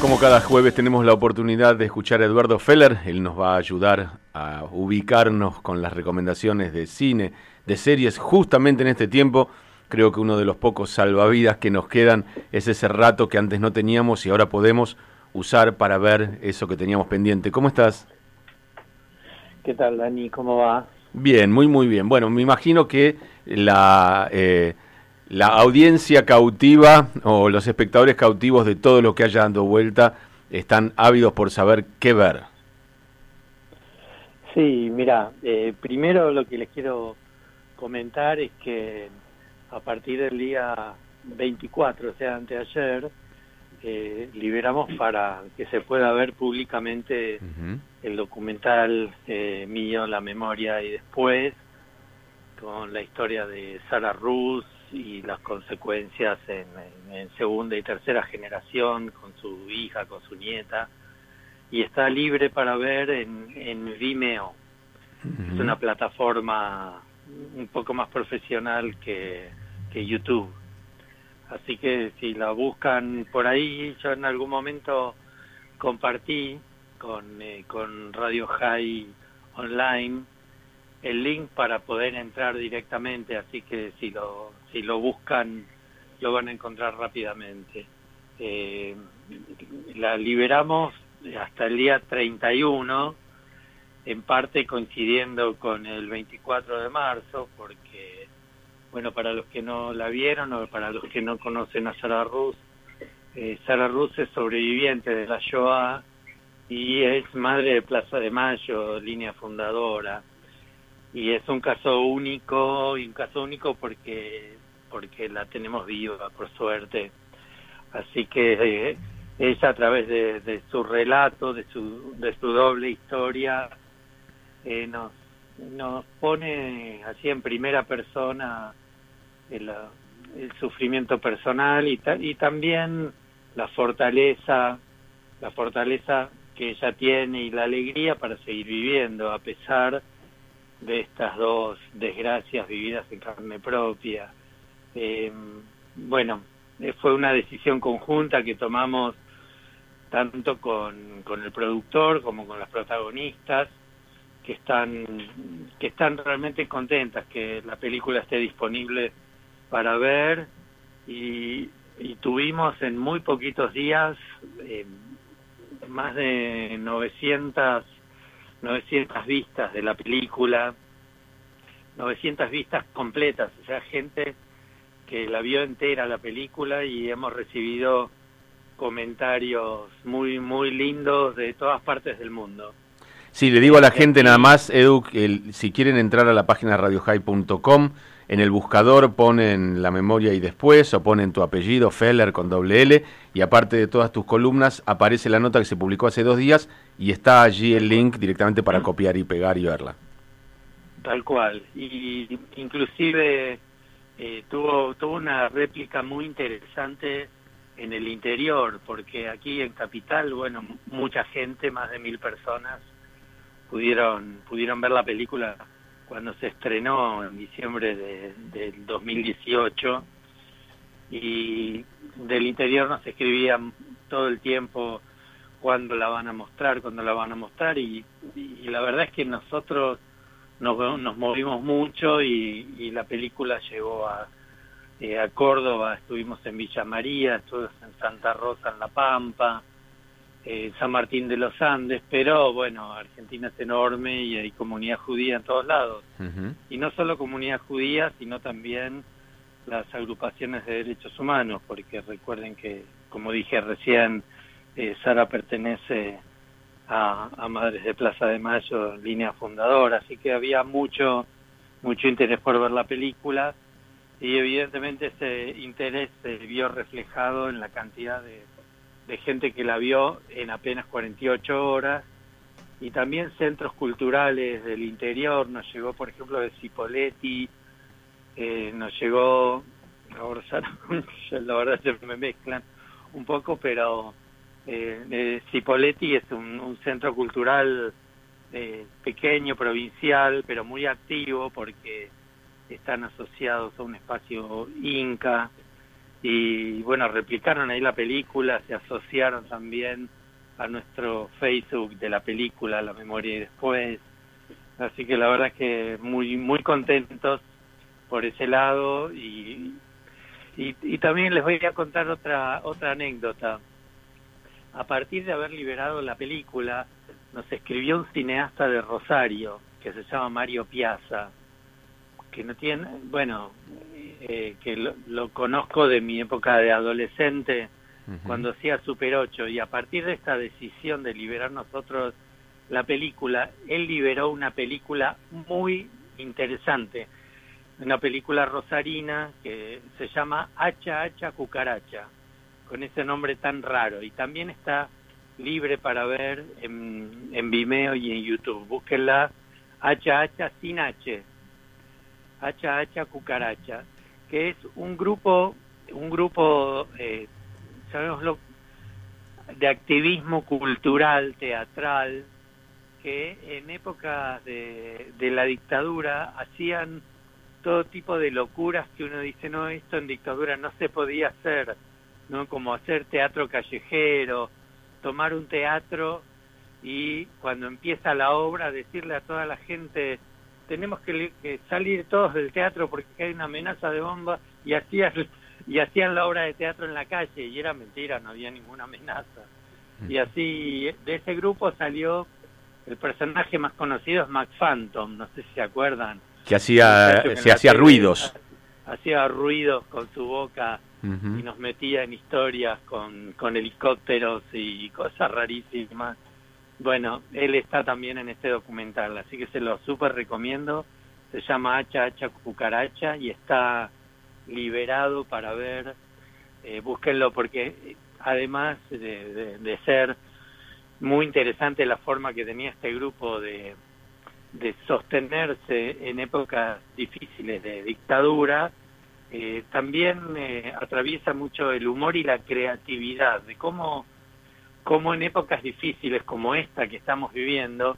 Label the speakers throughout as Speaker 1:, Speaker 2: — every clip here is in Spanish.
Speaker 1: Como cada jueves tenemos la oportunidad de escuchar a Eduardo Feller. Él nos va a ayudar a ubicarnos con las recomendaciones de cine, de series. Justamente en este tiempo, creo que uno de los pocos salvavidas que nos quedan es ese rato que antes no teníamos y ahora podemos usar para ver eso que teníamos pendiente. ¿Cómo estás?
Speaker 2: ¿Qué tal, Dani? ¿Cómo va?
Speaker 1: Bien, muy bien. Bueno, me imagino que la audiencia cautiva o los espectadores cautivos de todo lo que haya dando vuelta están ávidos por saber qué ver.
Speaker 2: Sí, mira, primero lo que les quiero comentar es que a partir del día 24, o sea, anteayer, liberamos para que se pueda ver públicamente el documental mío, La Memoria y Después, con la historia de Sarah Ruth y las consecuencias en segunda y tercera generación, con su hija, con su nieta, y está libre para ver en Vimeo. Es una plataforma un poco más profesional que YouTube. Así que si la buscan por ahí, yo en algún momento compartí con Radio High Online el link para poder entrar directamente, así que si lo buscan lo van a encontrar rápidamente. La liberamos hasta el día 31, en parte coincidiendo con el 24 de marzo, porque, bueno, para los que no la vieron o para los que no conocen a Sarah Ruth es sobreviviente de la Shoah y es madre de Plaza de Mayo, línea fundadora. Y es un caso único porque la tenemos viva, por suerte. Así que ella, a través de su relato, de su doble historia, nos pone así en primera persona el sufrimiento personal y también la fortaleza que ella tiene y la alegría para seguir viviendo a pesar de estas dos desgracias vividas en carne propia. Bueno, fue una decisión conjunta que tomamos tanto con el productor como con las protagonistas, que están realmente contentas que la película esté disponible para ver, y tuvimos en muy poquitos días más de 900 vistas de la película, 900 vistas completas, o sea, gente que la vio entera la película, y hemos recibido comentarios muy lindos de todas partes del mundo.
Speaker 1: Sí, le digo a la gente nada más, Edu, que si quieren entrar a la página radiohigh.com, en el buscador ponen La Memoria y Después, o ponen tu apellido, Feller, con doble L, y aparte de todas tus columnas, aparece la nota que se publicó hace 2 días, y está allí el link directamente para copiar y pegar y verla.
Speaker 2: Tal cual, y inclusive tuvo una réplica muy interesante en el interior, porque aquí en Capital, bueno, mucha gente, más de 1000 personas, pudieron ver la película cuando se estrenó en diciembre del 2018, y del interior nos escribían todo el tiempo cuándo la van a mostrar, y la verdad es que nosotros nos movimos mucho, y la película llegó a Córdoba, estuvimos en Villa María, estuvimos en Santa Rosa, en La Pampa, San Martín de los Andes, pero bueno, Argentina es enorme y hay comunidad judía en todos lados. Y no solo comunidad judía, sino también las agrupaciones de derechos humanos, porque recuerden que, como dije recién, Sara pertenece a Madres de Plaza de Mayo, línea fundadora, así que había mucho interés por ver la película, y evidentemente ese interés se vio reflejado en la cantidad de gente que la vio en apenas 48 horas, y también centros culturales del interior. Nos llegó, por ejemplo, de Cipolletti, nos llegó, la verdad se me mezclan un poco, pero Cipolletti es un centro cultural pequeño, provincial, pero muy activo porque están asociados a un espacio inca, y bueno, replicaron ahí la película, se asociaron también a nuestro Facebook de la película, La Memoria y Después, así que la verdad es que muy muy contentos por ese lado y también les voy a contar otra anécdota. A partir de haber liberado la película, nos escribió un cineasta de Rosario que se llama Mario Piazza, que no tiene, bueno, que lo conozco de mi época de adolescente, cuando hacía Super 8, y a partir de esta decisión de liberar nosotros la película, él liberó una película muy interesante, una película rosarina que se llama Hacha Hacha Cucaracha, con ese nombre tan raro, y también está libre para ver en Vimeo y en YouTube. Búsquenla, Hacha Hacha sin H, Hacha Hacha Cucaracha, que es un grupo llamémoslo, de activismo cultural, teatral, que en épocas de la dictadura hacían todo tipo de locuras que uno dice, no, esto en dictadura no se podía hacer, ¿no? Como hacer teatro callejero, tomar un teatro y cuando empieza la obra decirle a toda la gente, tenemos que salir todos del teatro porque hay una amenaza de bomba, y hacían la obra de teatro en la calle, y era mentira, no había ninguna amenaza. Y así, de ese grupo salió el personaje más conocido, es Mac Phantom, no sé si se acuerdan.
Speaker 1: Que hacía ruidos.
Speaker 2: Hacía ruidos con su boca y nos metía en historias con helicópteros y cosas rarísimas. Bueno, él está también en este documental, así que se lo súper recomiendo. Se llama Hacha Hacha Cucaracha y está liberado para ver. Búsquenlo porque además de ser muy interesante la forma que tenía este grupo de sostenerse en épocas difíciles de dictadura, también atraviesa mucho el humor y la creatividad, de cómo en épocas difíciles como esta que estamos viviendo,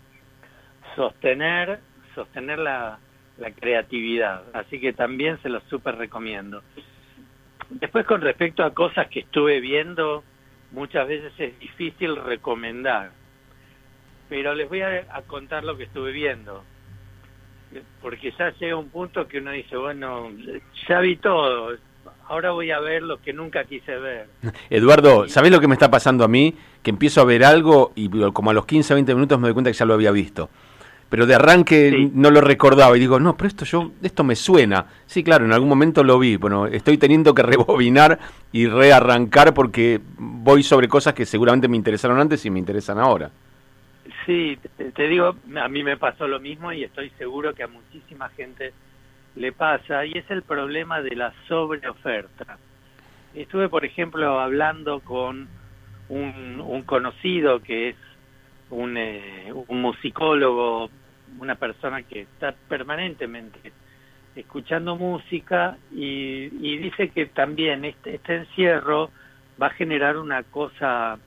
Speaker 2: sostener la creatividad. Así que también se lo súper recomiendo. Después, con respecto a cosas que estuve viendo, muchas veces es difícil recomendar, pero les voy a contar lo que estuve viendo, porque ya llega un punto que uno dice, bueno, ya vi todo, ahora voy a ver lo que nunca quise ver.
Speaker 1: Eduardo, ¿sabés lo que me está pasando a mí? Que empiezo a ver algo y como a los 15, 20 minutos me doy cuenta que ya lo había visto. Pero de arranque sí, no lo recordaba y digo, no, pero esto me suena. Sí, claro, en algún momento lo vi. Bueno, estoy teniendo que rebobinar y rearrancar porque voy sobre cosas que seguramente me interesaron antes y me interesan ahora.
Speaker 2: Sí, te digo, a mí me pasó lo mismo y estoy seguro que a muchísima gente le pasa, y es el problema de la sobreoferta. Estuve, por ejemplo, hablando con un conocido que es un musicólogo, una persona que está permanentemente escuchando música y dice que también este encierro va a generar una cosa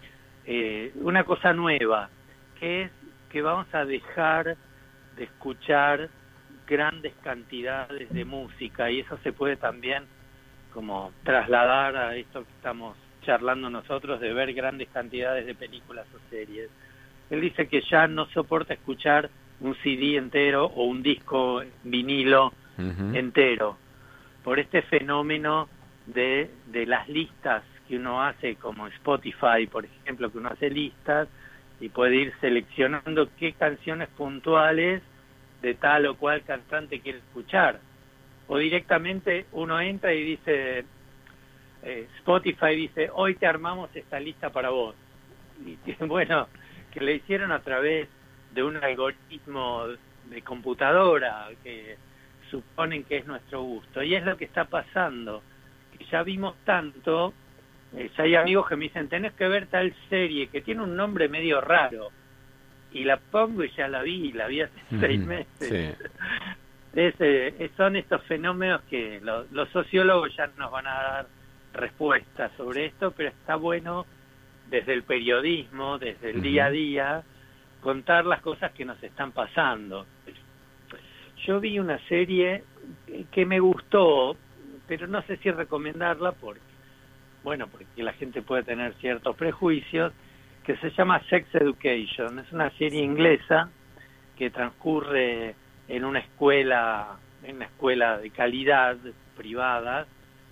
Speaker 2: nueva, que es que vamos a dejar de escuchar grandes cantidades de música, y eso se puede también como trasladar a esto que estamos charlando nosotros, de ver grandes cantidades de películas o series. Él dice que ya no soporta escuchar un CD entero o un disco vinilo entero, por este fenómeno de las listas que uno hace, como Spotify, por ejemplo, que uno hace listas y puede ir seleccionando qué canciones puntuales de tal o cual cantante quiere escuchar. O directamente uno entra y dice, Spotify dice, hoy te armamos esta lista para vos. Y bueno, que le hicieron a través de un algoritmo de computadora que suponen que es nuestro gusto. Y es lo que está pasando, que ya vimos tanto, ya hay amigos que me dicen, tenés que ver tal serie que tiene un nombre medio raro, y la pongo y ya la vi hace 6 meses. Sí. Son estos fenómenos que los sociólogos ya nos van a dar respuestas sobre esto, pero está bueno desde el periodismo, desde el día a día, contar las cosas que nos están pasando. Yo vi una serie que me gustó, pero no sé si recomendarla porque la gente puede tener ciertos prejuicios, que se llama Sex Education. Es una serie inglesa que transcurre en una escuela de calidad privada,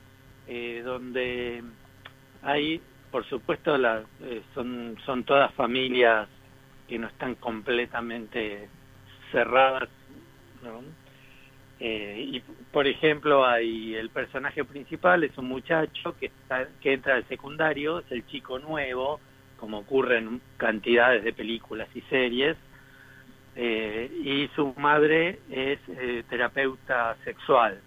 Speaker 2: donde hay, por supuesto, son todas familias que no están completamente cerradas, ¿no? Y por ejemplo, hay el personaje principal es un muchacho que entra al secundario, es el chico nuevo, como ocurre en cantidades de películas y series, y su madre es terapeuta sexual.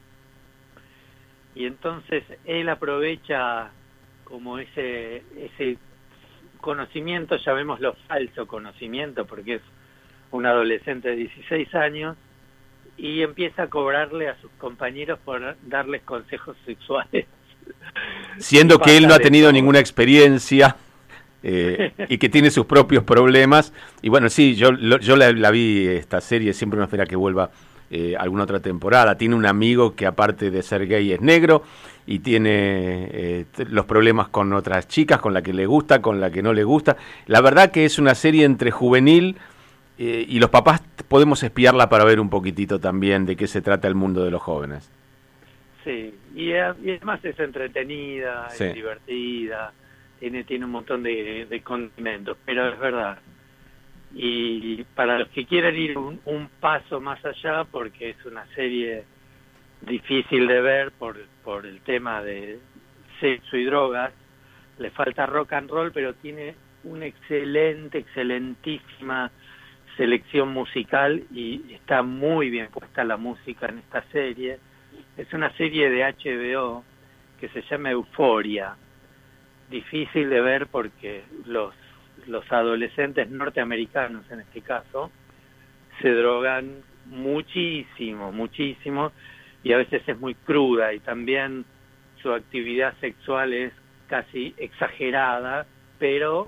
Speaker 2: Y entonces él aprovecha como ese conocimiento, llamémoslo falso conocimiento, porque es un adolescente de 16 años, y empieza a cobrarle a sus compañeros por darles consejos sexuales.
Speaker 1: Siendo que él no ha tenido ninguna experiencia y que tiene sus propios problemas. Y bueno, sí, yo la vi, esta serie, siempre uno espera que vuelva alguna otra temporada. Tiene un amigo que aparte de ser gay es negro y tiene los problemas con otras chicas, con la que le gusta, con la que no le gusta. La verdad que es una serie entre juvenil y los papás podemos espiarla para ver un poquitito también de qué se trata el mundo de los jóvenes.
Speaker 2: Sí, y además es entretenida, sí, es divertida, tiene un montón de condimentos, pero es verdad. Y para los que quieran ir un paso más allá, porque es una serie difícil de ver por el tema de sexo y drogas, le falta rock and roll, pero tiene una excelentísima selección musical y está muy bien puesta la música en esta serie. Es una serie de HBO que se llama Euforia. Difícil de ver porque los adolescentes norteamericanos, en este caso, se drogan muchísimo, y a veces es muy cruda, y también su actividad sexual es casi exagerada, pero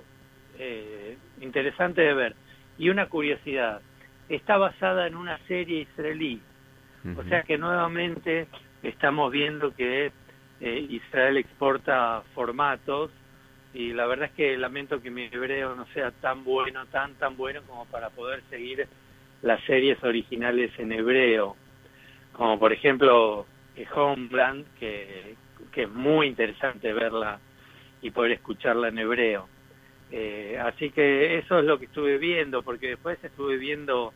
Speaker 2: interesante de ver. Y una curiosidad, está basada en una serie israelí, o sea que nuevamente estamos viendo que Israel exporta formatos, y la verdad es que lamento que mi hebreo no sea tan bueno como para poder seguir las series originales en hebreo, como por ejemplo Homeland, que es muy interesante verla y poder escucharla en hebreo. Así que eso es lo que estuve viendo, porque después estuve viendo,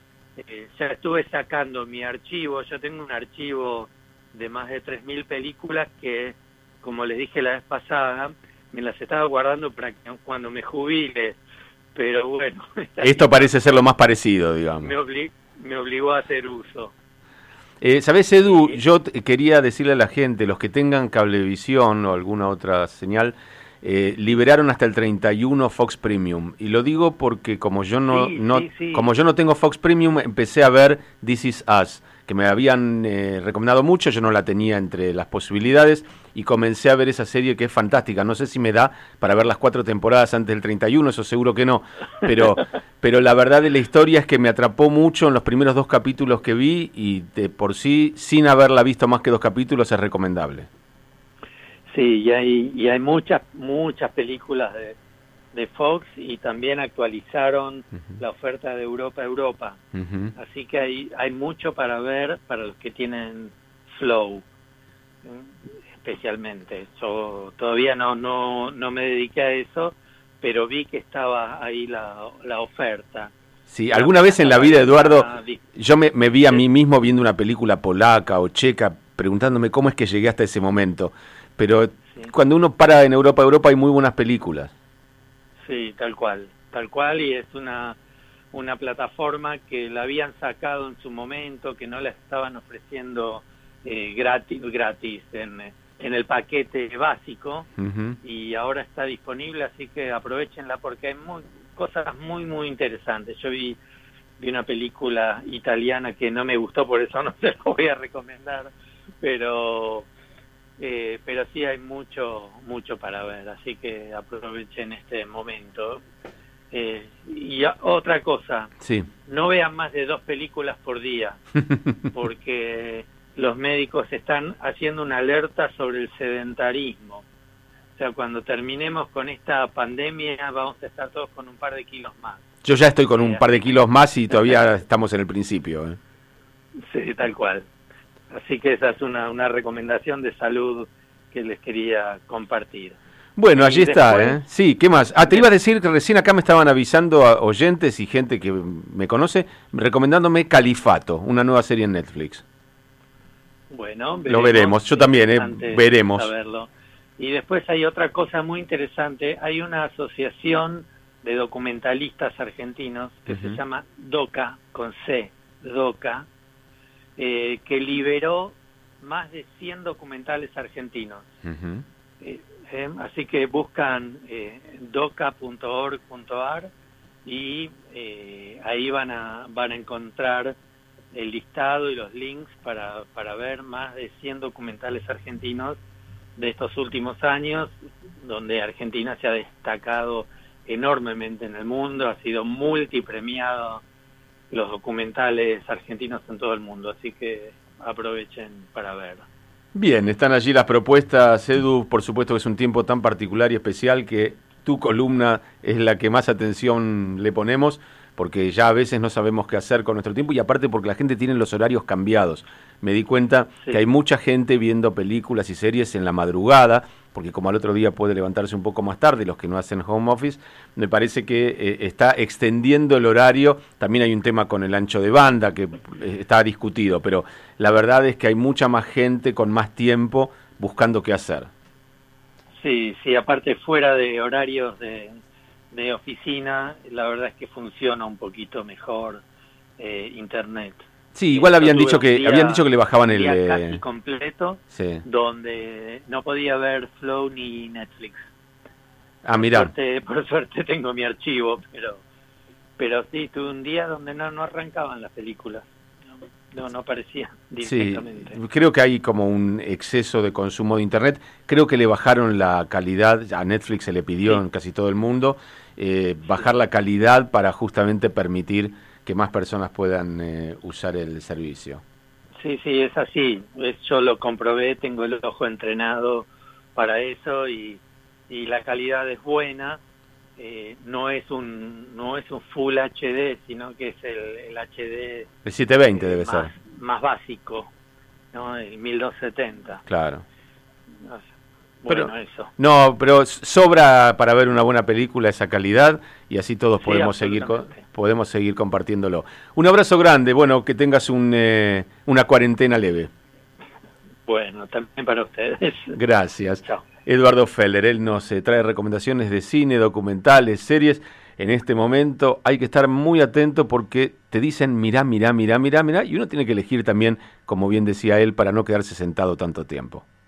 Speaker 2: ya estuve sacando mi archivo. Yo tengo un archivo de más de 3.000 películas que, como les dije la vez pasada, me las estaba guardando para que cuando me jubile, pero bueno.
Speaker 1: Esto parece ser lo más parecido, digamos.
Speaker 2: Me obligó a hacer uso.
Speaker 1: ¿Sabés, Edu? Yo quería decirle a la gente, los que tengan cablevisión o alguna otra señal, liberaron hasta el 31 Fox Premium, y lo digo porque como yo no tengo Fox Premium, empecé a ver This Is Us, que me habían recomendado mucho. Yo no la tenía entre las posibilidades y comencé a ver esa serie que es fantástica. No sé si me da para ver las 4 temporadas antes del 31, eso seguro que no, pero la verdad de la historia es que me atrapó mucho en los primeros 2 capítulos que vi, y de por sí, sin haberla visto más que 2 capítulos, es recomendable.
Speaker 2: Sí, y hay muchas películas de Fox, y también actualizaron la oferta de Europa a Europa. Así que hay mucho para ver para los que tienen Flow, especialmente. Yo todavía no me dediqué a eso, pero vi que estaba ahí la oferta.
Speaker 1: Sí, alguna vez en la vida, Eduardo, yo me vi a mí mismo viendo una película polaca o checa, preguntándome cómo es que llegué hasta ese momento. Pero cuando uno para en Europa hay muy buenas películas. Sí,
Speaker 2: tal cual, y es una plataforma que la habían sacado en su momento, que no la estaban ofreciendo gratis en el paquete básico, y ahora está disponible, así que aprovechenla porque hay cosas muy interesantes. Yo vi una película italiana que no me gustó, por eso no se la voy a recomendar, pero sí hay mucho para ver, así que aprovechen este momento. Y otra cosa, no vean más de 2 películas por día, porque los médicos están haciendo una alerta sobre el sedentarismo. O sea, cuando terminemos con esta pandemia vamos a estar todos con un par de kilos más.
Speaker 1: Yo ya estoy con un par de kilos más y todavía estamos en el principio.
Speaker 2: Sí, tal cual. Así que esa es una recomendación de salud que les quería compartir.
Speaker 1: Bueno, allí está,
Speaker 2: después,
Speaker 1: Sí, ¿qué más? Te iba a decir que recién acá me estaban avisando a oyentes y gente que me conoce, recomendándome Califato, una nueva serie en Netflix.
Speaker 2: Bueno,
Speaker 1: lo veremos. Yo también, veremos.
Speaker 2: Saberlo. Y después hay otra cosa muy interesante. Hay una asociación de documentalistas argentinos que se llama DOCA, con C, DOCA, que liberó más de 100 documentales argentinos. Así que buscan doca.org.ar y ahí van a encontrar el listado y los links para ver más de 100 documentales argentinos de estos últimos años, donde Argentina se ha destacado enormemente en el mundo, ha sido multipremiado los documentales argentinos en todo el mundo, así que aprovechen para verlo.
Speaker 1: Bien, están allí las propuestas, Edu. Por supuesto que es un tiempo tan particular y especial que tu columna es la que más atención le ponemos, porque ya a veces no sabemos qué hacer con nuestro tiempo y aparte porque la gente tiene los horarios cambiados. Me di cuenta que hay mucha gente viendo películas y series en la madrugada, porque como al otro día puede levantarse un poco más tarde, los que no hacen home office, me parece que está extendiendo el horario. También hay un tema con el ancho de banda que está discutido, pero la verdad es que hay mucha más gente con más tiempo buscando qué hacer.
Speaker 2: Sí, aparte fuera de horarios de oficina, la verdad es que funciona un poquito mejor internet.
Speaker 1: Sí, igual habían dicho que le bajaban el
Speaker 2: casi completo, donde no podía ver Flow ni Netflix.
Speaker 1: Ah, mira.
Speaker 2: Por suerte tengo mi archivo, pero sí, tuve un día donde no arrancaban las películas. No aparecía directamente.
Speaker 1: Sí, creo que hay como un exceso de consumo de internet. Creo que le bajaron la calidad, a Netflix se le pidió en casi todo el mundo, bajar la calidad para justamente permitir que más personas puedan usar el servicio. Sí,
Speaker 2: es así. Yo lo comprobé, tengo el ojo entrenado para eso y la calidad es buena. No es un Full HD, sino que es el HD...
Speaker 1: El 720 debe ser.
Speaker 2: Más básico, ¿no? El 1270.
Speaker 1: Claro.
Speaker 2: Bueno,
Speaker 1: pero,
Speaker 2: eso.
Speaker 1: No, pero sobra para ver una buena película esa calidad y así todos podemos seguir compartiéndolo. Un abrazo grande, bueno, que tengas una cuarentena leve.
Speaker 2: Bueno, también para ustedes.
Speaker 1: Gracias.
Speaker 2: Chao.
Speaker 1: Eduardo Feller, él nos trae recomendaciones de cine, documentales, series. En este momento hay que estar muy atento porque te dicen mirá, y uno tiene que elegir también, como bien decía él, para no quedarse sentado tanto tiempo.